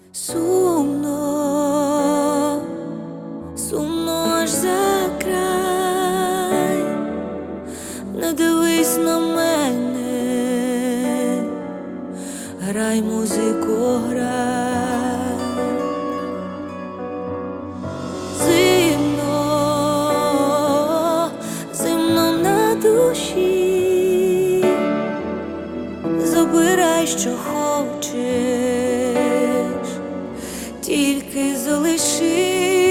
Сумно, сумно аж за край, не дивись на мене, грай, музику, грай. Зимно, зимно на душі, забирай, що хочеш, тільки залиши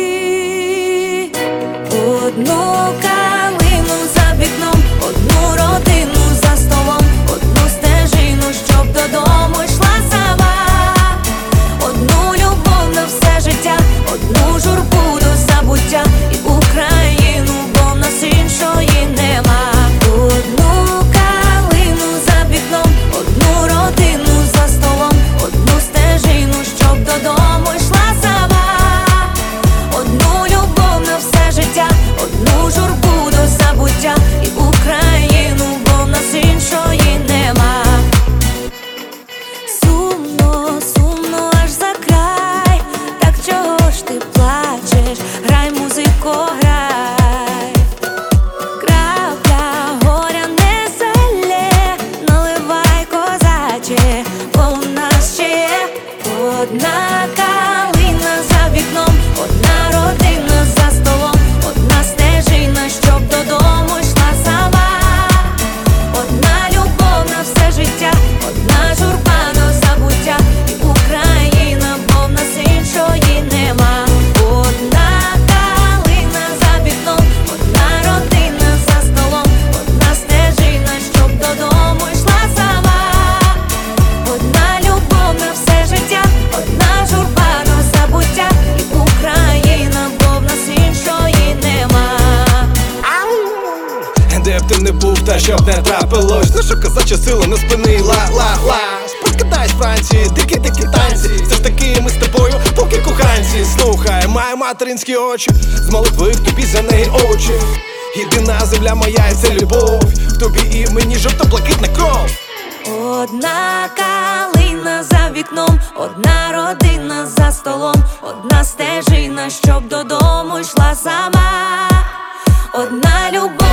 одну калину за вікном, одну родину за столом, одну стежину, щоб додому йшла сама, одну любов на все життя, одну журбу до забуття і Україну, бо в нас іншої нема. Одну калину за вікном, одну родину за столом, одну стежину, щоб додому йшла сама, одну любов на все життя, одну журбу до забуття і Україну, бо в нас іншої нема. Сумно, сумно аж за край, так чого ж ти плачеш? Грай, музику, грай. Крапля горя не залє, наливай, козаче, бо у нас ще є одна калина за вікном, одна родина за столом, одна стежина, щоб додому йшла сама, одна любов на все життя, одна журба до забуття і Україна, бо в нас іншої нема. Одна калина за вікном, одна родина за столом, одна стежина, щоб додому йшла сама, одна любов на все життя, одна журба до забуття і Україна, бо в нас іншої нема. Де б ти не був, та щоб не трапилось, наша козача сила не спинила, ла-ла. Прокидай з Франції, дикі танці, все ж таки ми з тобою, поки коханці. Слухай, маю материнські очі, з молитви в тобі за неї очі. Єдина земля моя, і це любов, в тобі і мені жовто-блакитна кров. Одна калина за вікном, одна родина за столом, одна стежина, щоб додому йшла сама, одна любов